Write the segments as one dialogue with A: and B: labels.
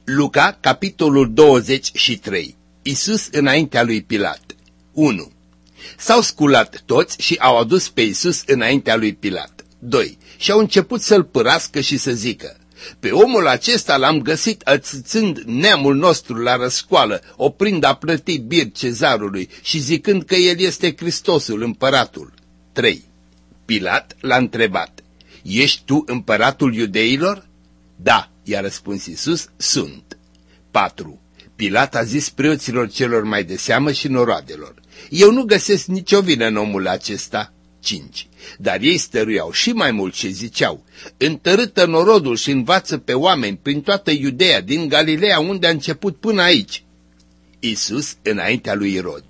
A: Luca, capitolul 23. Iisus înaintea lui Pilat. 1. S-au sculat toți și au adus pe Iisus înaintea lui Pilat. 2. Și au început să-l pârască și să zică: pe omul acesta l-am găsit ațâțând neamul nostru la răscoală, oprind a plăti bir cezarului și zicând că el este Hristosul, împăratul. 3. Pilat l-a întrebat: ești tu împăratul iudeilor? Da, i-a răspuns Iisus, sunt. 4. Pilat a zis preoților celor mai de seamă și noroadelor: eu nu găsesc nicio vină în omul acesta. 5. Dar ei stăruiau și mai mult și ziceau: întărâtă norodul și învață pe oameni prin toată Iudeea, din Galileea unde a început până aici. Iisus înaintea lui Irod.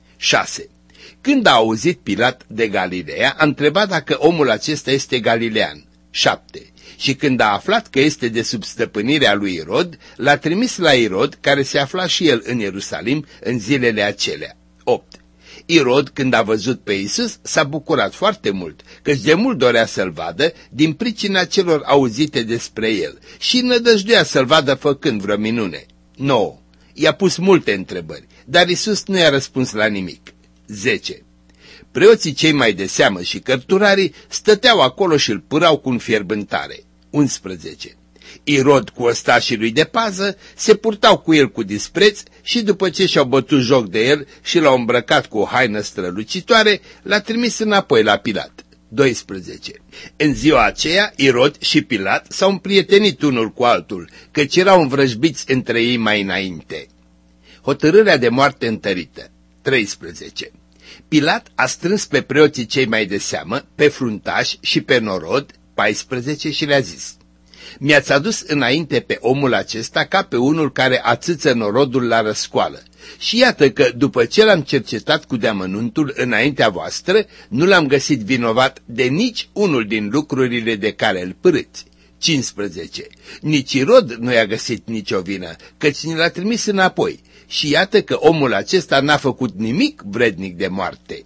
A: 6. Când a auzit Pilat de Galileea, a întrebat dacă omul acesta este galilean. 7. Și când a aflat că este de sub stăpânirea lui Irod, l-a trimis la Irod, care se afla și el în Ierusalim în zilele acelea. 8. Irod, când a văzut pe Iisus, s-a bucurat foarte mult, căci de mult dorea să-l vadă din pricina celor auzite despre el și nădăjduia să-l vadă făcând vreo minune. 9. I-a pus multe întrebări, dar Iisus nu i-a răspuns la nimic. 10. Preoții cei mai de seamă și cărturarii stăteau acolo și îl pârau cu înfierbântare. 11. Irod cu ostașii lui de pază se purtau cu el cu dispreț și după ce și-au bătut joc de el și l-au îmbrăcat cu o haină strălucitoare, l-a trimis înapoi la Pilat. 12. În ziua aceea, Irod și Pilat s-au împrietenit unul cu altul, căci erau învrăjbiți între ei mai înainte. Hotărârea de moarte întărită. 13. Pilat a strâns pe preoții cei mai de seamă, pe fruntași și pe norod, 14, și le-a zis: mi-ați adus înainte pe omul acesta ca pe unul care ațâță norodul la răscoală. Și iată că, după ce l-am cercetat cu deamănuntul înaintea voastră, nu l-am găsit vinovat de nici unul din lucrurile de care îl pârâți. 15. Nici Irod nu i-a găsit nicio vină, căci ni l-a trimis înapoi. Și iată că omul acesta n-a făcut nimic vrednic de moarte.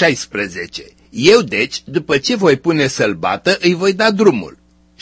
A: 16. Eu deci, după ce voi pune să-l bată, îi voi da drumul.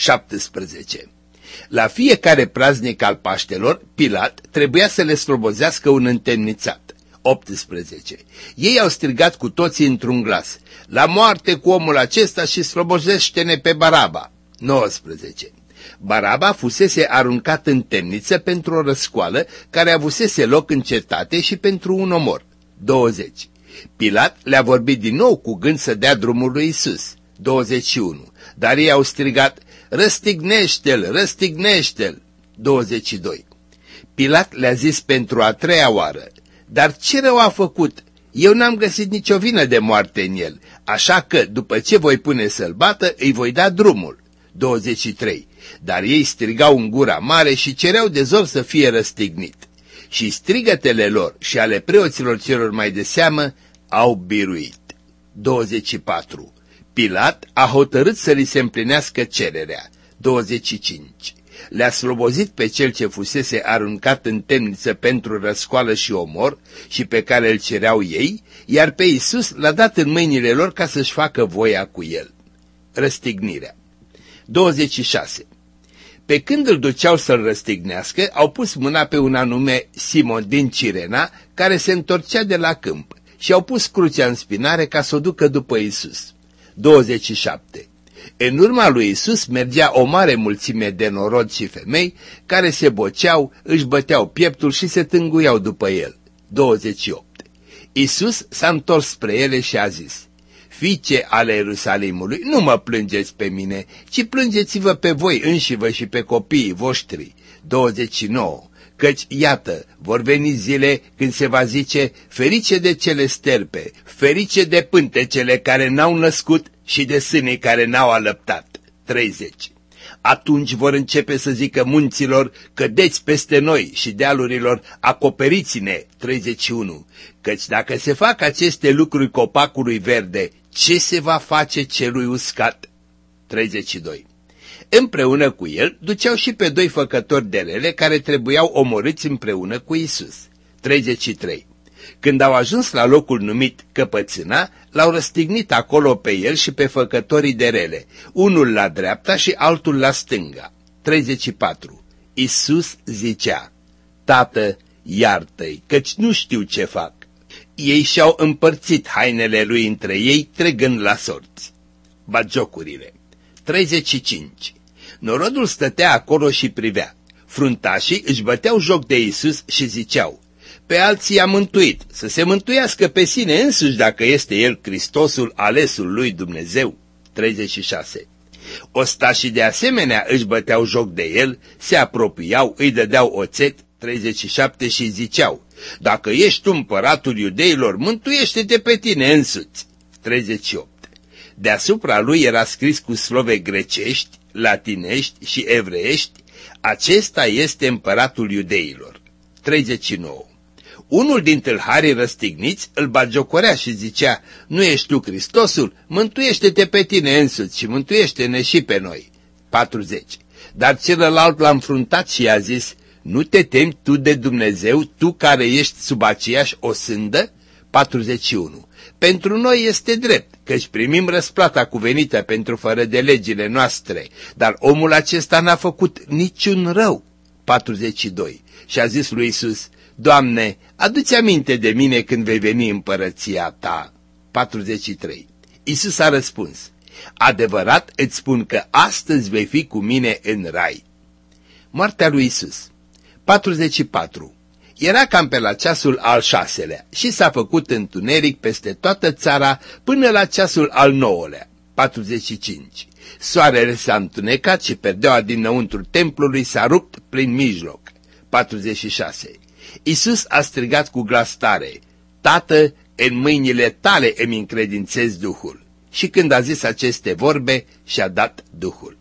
A: 17. La fiecare praznic al Paștelor, Pilat trebuia să le slobozească un întemnițat. 18. Ei au strigat cu toții într-un glas: la moarte cu omul acesta și slobozește-ne pe Baraba. 19. Baraba fusese aruncat în temniță pentru o răscoală care avusese loc în cetate și pentru un omor. 20. Pilat le-a vorbit din nou cu gând să dea drumul lui Iisus. 21. Dar ei au strigat: răstignește-l, răstignește-l. 22. Pilat le-a zis pentru a treia oară: dar ce rău a făcut? Eu n-am găsit nicio vină de moarte în el, așa că, după ce voi pune să-l bată, îi voi da drumul. 23. Dar ei strigau în gura mare și cereau de zor să fie răstignit. Și strigătele lor și ale preoților celor mai de seamă au biruit. 24. Pilat a hotărât să li se împlinească cererea. 25. Le-a slobozit pe cel ce fusese aruncat în temniță pentru răscoală și omor și pe care îl cereau ei, iar pe Iisus l-a dat în mâinile lor ca să-și facă voia cu el. Răstignirea. 26. Pe când îl duceau să-l răstignească, au pus mâna pe un anume Simon din Cirena, care se întorcea de la câmp, și au pus crucea în spinare ca să o ducă după Iisus. 27. În urma lui Iisus mergea o mare mulțime de norod și femei care se boceau, își băteau pieptul și se tânguiau după el. 28. Iisus s-a întors spre ele și a zis: fiice ale Ierusalimului, nu mă plângeți pe mine, ci plângeți-vă pe voi înșivă și pe copiii voștri. 29. Căci, iată, vor veni zile când se va zice: ferice de cele sterpe, ferice de pântecele care n-au născut și de sânii care n-au alăptat. 30. Atunci vor începe să zică munților: cădeți peste noi, și dealurilor: acoperiți-ne. 31. Căci dacă se fac aceste lucruri copacului verde, ce se va face celui uscat? 32. Împreună cu el duceau și pe 2 făcători de rele care trebuiau omorâți împreună cu Iisus. 33. Când au ajuns la locul numit Căpățâna, l-au răstignit acolo pe el și pe făcătorii de rele, unul la dreapta și altul la stânga. 34. Iisus zicea: Tată, iartă-i, căci nu știu ce fac. Ei și-au împărțit hainele lui între ei, trecând la sorți. Batjocurile. 35. Norodul stătea acolo și privea. Fruntașii își băteau joc de Iisus și ziceau: Pe alții i-a mântuit, să se mântuiască pe sine însuși dacă este el Hristosul, alesul lui Dumnezeu. 36. Ostașii de asemenea își băteau joc de el, se apropiau, îi dădeau oțet. 37 și ziceau: Dacă ești tu împăratul iudeilor, mântuiește-te pe tine însuți. 38. Deasupra lui era scris cu slove grecești, latinești și evreiești: Acesta este împăratul iudeilor. 39. Unul din tâlharii răstigniți îl bagiocorea și zicea: Nu ești tu Hristosul? Mântuiește-te pe tine însuți și mântuiește-ne și pe noi. 40. Dar celălalt l-a înfruntat și i-a zis: Nu te temi tu de Dumnezeu, tu care ești sub aceeași osândă? 41. Pentru noi este drept, căci primim răsplata cuvenită pentru fără de legile noastre, dar omul acesta n-a făcut niciun rău. 42. Și a zis lui Iisus: Doamne, adu-ți aminte de mine când vei veni în împărăția ta. 43. Iisus a răspuns: Adevărat îți spun că astăzi vei fi cu mine în rai. Moartea lui Iisus. 44. Era cam pe la ceasul al 6-lea și s-a făcut întuneric peste toată țara până la ceasul al 9-lea. 45. Soarele s-a întunecat și perdeaua dinăuntru templului s-a rupt prin mijloc. 46. Iisus a strigat cu glas tare: Tată, în mâinile tale îmi încredințez Duhul. Și când a zis aceste vorbe, și-a dat Duhul.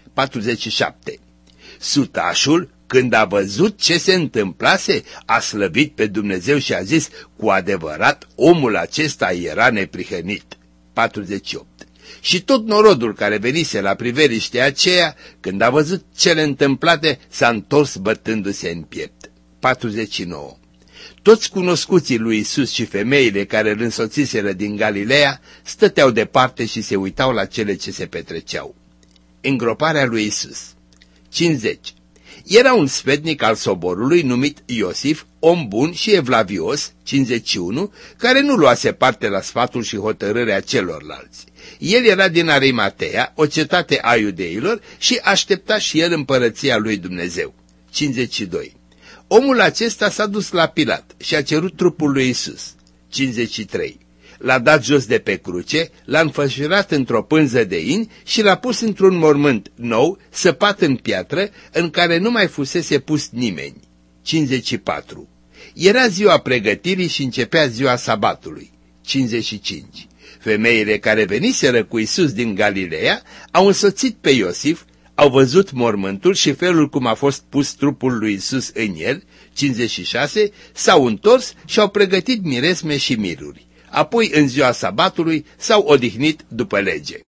A: 47. Sutașul, când a văzut ce se întâmplase, a slăvit pe Dumnezeu și a zis: Cu adevărat, omul acesta era neprihănit. 48. Și tot norodul care venise la priveliștea aceea, când a văzut cele întâmplate, s-a întors bătându-se în piept. 49. Toți cunoscuții lui Iisus și femeile care îl însoțiseră din Galileea stăteau departe și se uitau la cele ce se petreceau. Îngroparea lui Iisus. 50. Era un sfetnic al soborului numit Iosif, om bun și evlavios, 51, care nu luase parte la sfatul și hotărârea celorlalți. El era din Arimatea, o cetate a iudeilor, și aștepta și el împărăția lui Dumnezeu. 52. Omul acesta s-a dus la Pilat și a cerut trupul lui Iisus. 53. L-a dat jos de pe cruce, l-a înfășurat într-o pânză de in și l-a pus într-un mormânt nou, săpat în piatră, în care nu mai fusese pus nimeni. 54. Era ziua pregătirii și începea ziua sabatului. 55. Femeile care veniseră cu Iisus din Galileea au însoțit pe Iosif, au văzut mormântul și felul cum a fost pus trupul lui Iisus în el. 56. S-au întors și au pregătit miresme și miruri. Apoi, în ziua sabatului, s-au odihnit după lege.